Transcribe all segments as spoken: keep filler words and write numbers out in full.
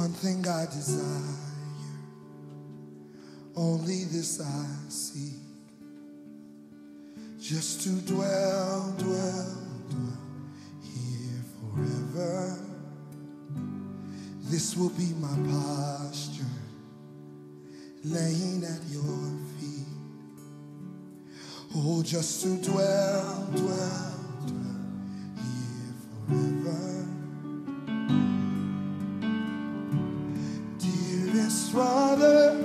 One thing I desire, only this I seek, just to dwell, dwell, dwell here forever. This will be my posture, laying at your feet. Oh, just to dwell, dwell, dwell here forever. Dearest Father,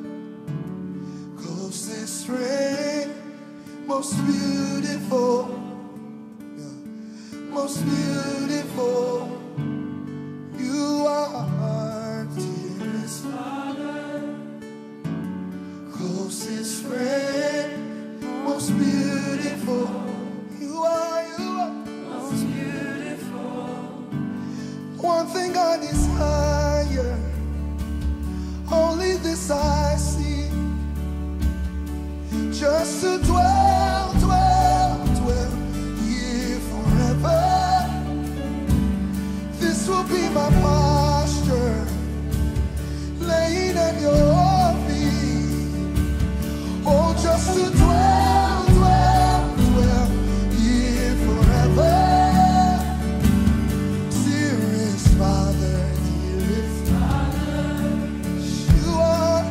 closest friend, most beautiful, yeah, most beautiful. You are, dearest Father, closest friend, most beautiful. You are, you are most beautiful. One thing I desire, only this I seek, just to dwell, dwell, dwell here forever. This will be my posture, laying at your feet. Oh, just to dwell, dwell, dwell here forever. Dearest Father, dearest Father, you are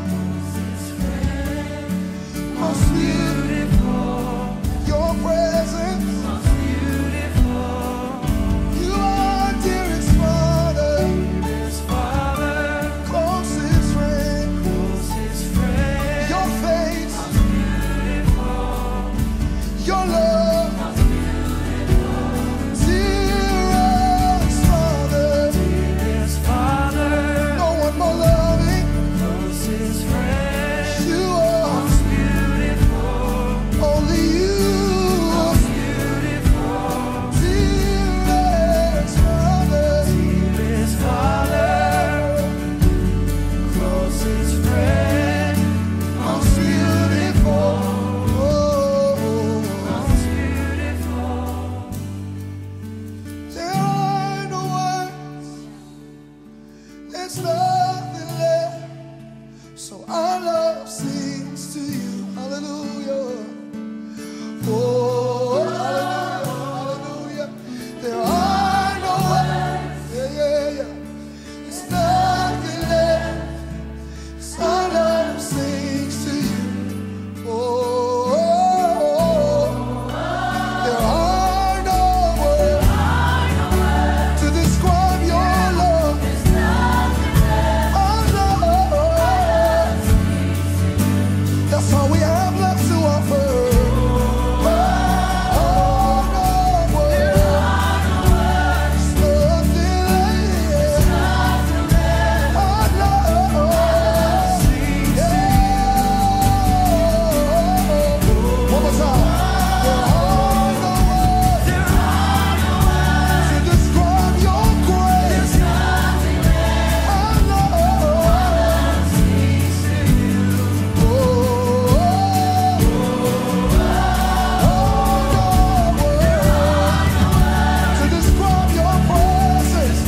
most beautiful. Your presence most beautiful. You are dearest Father, dearest Father, closest friend, closest friend. Your face most beautiful. Your love most beautiful. Dearest Father, dearest Father, no one more loving, closest friend. You are most beautiful. Only you most beautiful. Dearest Father, dearest Father, closest friend, most beautiful. Oh, most beautiful. There are no words, there's nothing left, so our love sings to you. Hallelujah. Oh, hallelujah, hallelujah. There are no words, yeah, yeah, yeah. There's nothing left, so our love sings to you. Oh, there are no words to describe your love. Our love, that's all we have left to offer. Oh, no words, nothing left. Our love, yeah. One more time. There are no words to describe your grace. Our love, to describe your presence.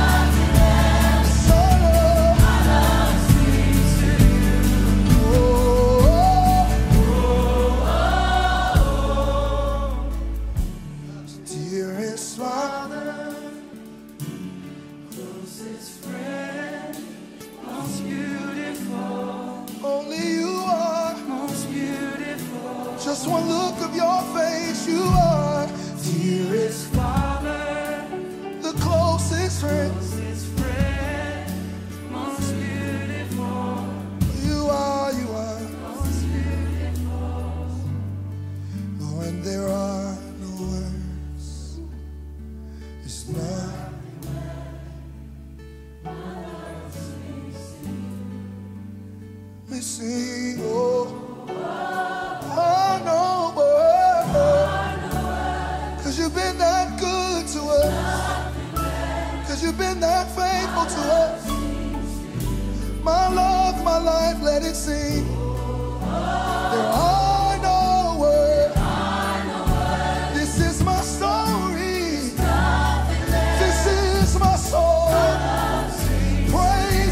Dearest Father, closest friend, most beautiful. Only you are most beautiful. Just one look of your face, you are dearest Father, the closest friend, closest friend, most beautiful. You are, you are most beautiful. Oh, and there are no words. It's not. We sing, oh, I know, cause you've been that good to us, cause you've been that faithful to us. My love, my life, let it sing. There are no words. This is my story. This is my song. Praise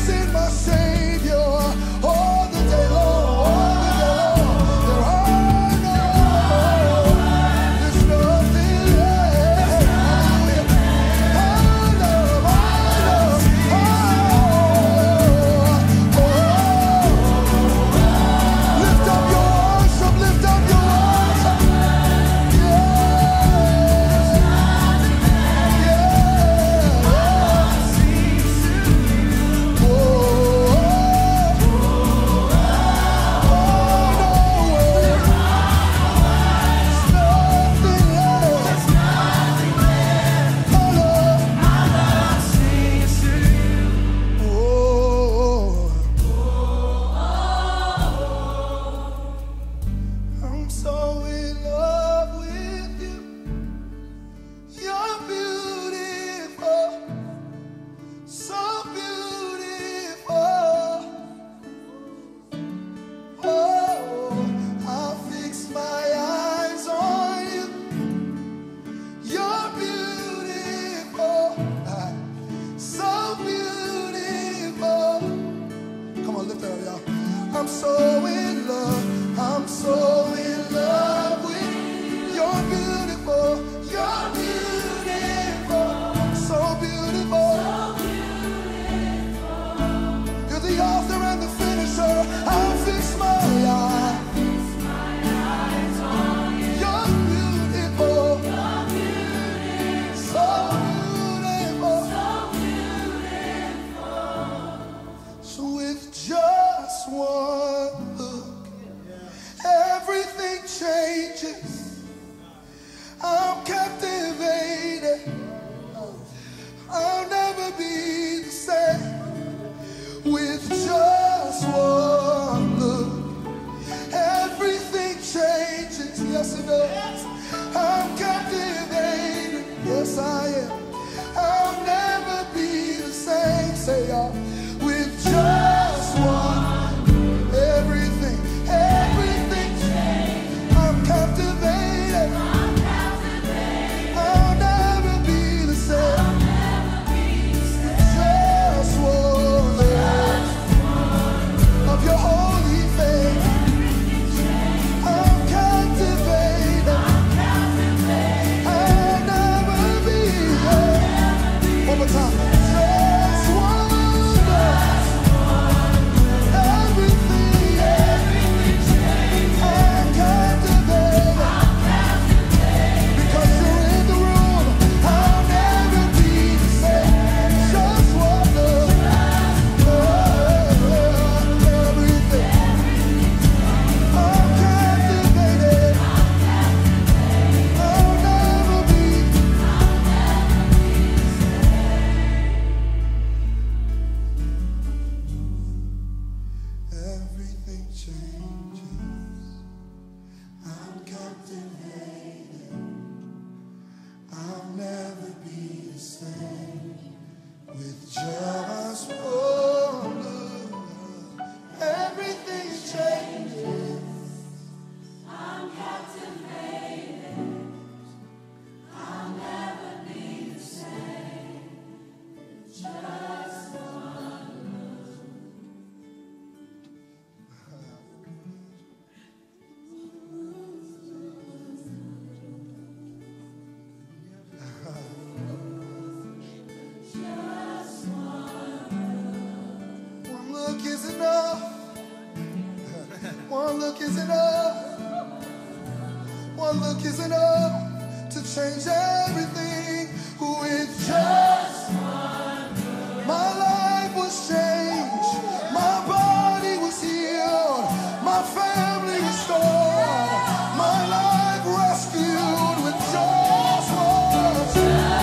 one look is enough to change everything. With just one look, my life was changed, my body was healed, my family restored, my life rescued with just one look.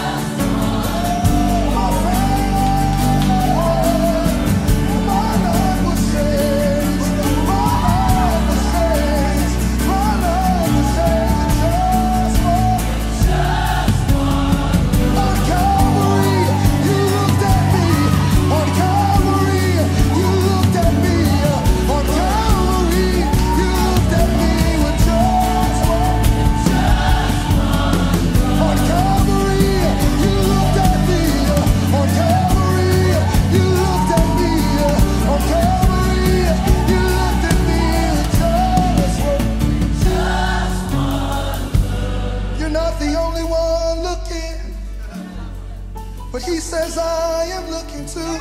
My family, my life was changed, my life was changed, my life was changed with just one. On Calvary, you looked at me. On Calvary, you looked at me. On Calvary, you looked at me with just one. On Calvary, you looked at me. On Calvary, you looked at me. On Calvary, you looked at me with just one. You're not the only one looking, but he says I am looking too.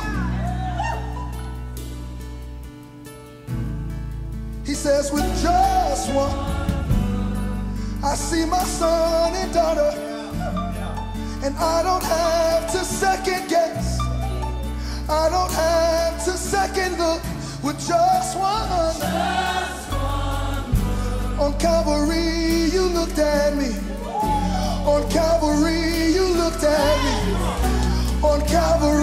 He says with just one, I see my son and daughter, and I don't have to second guess. I don't have to second look. With just one, on Calvary you looked at me. On Calvary you looked at me. On Calvary